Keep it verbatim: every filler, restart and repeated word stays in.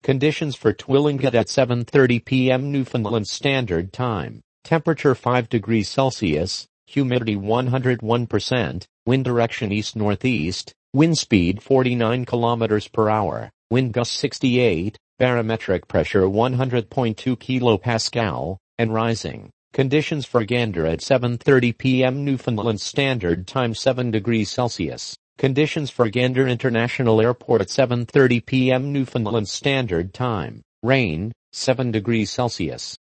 Conditions for Twillingate at seven thirty p m Newfoundland Standard Time. Temperature five degrees Celsius, humidity one hundred one percent, wind direction east-northeast, wind speed forty-nine kilometers per hour, wind gust sixty-eight, barometric pressure one hundred point two kilopascal, and rising. Conditions for Gander at seven thirty p m Newfoundland Standard Time seven degrees Celsius. Conditions for Gander International Airport at seven thirty p m Newfoundland Standard Time. Rain, seven degrees Celsius.